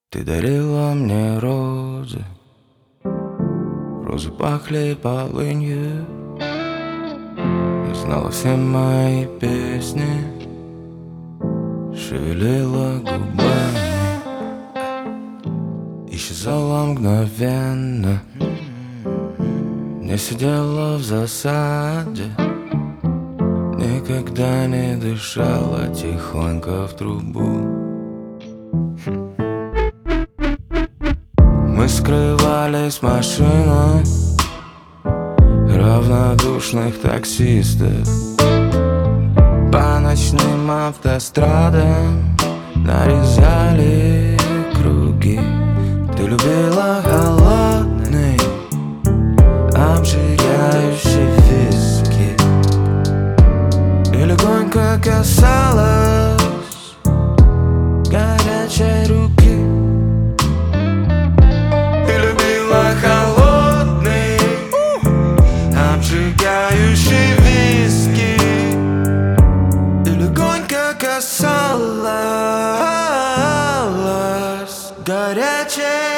Ты дарила мне розы, розы пахли полынью. И знала все мои песни, шевелила губами, исчезала мгновенно. Не сидела в засаде, никогда не дышала тихонько в трубу. Мы скрывались в машинах равнодушных таксистов. По ночным автострадам нарезали круги. Ты любила холодный, обжигающий виски и легонько касалась горячей руки. Ты любила холодный, обжигающий виски и легонько касалась горячей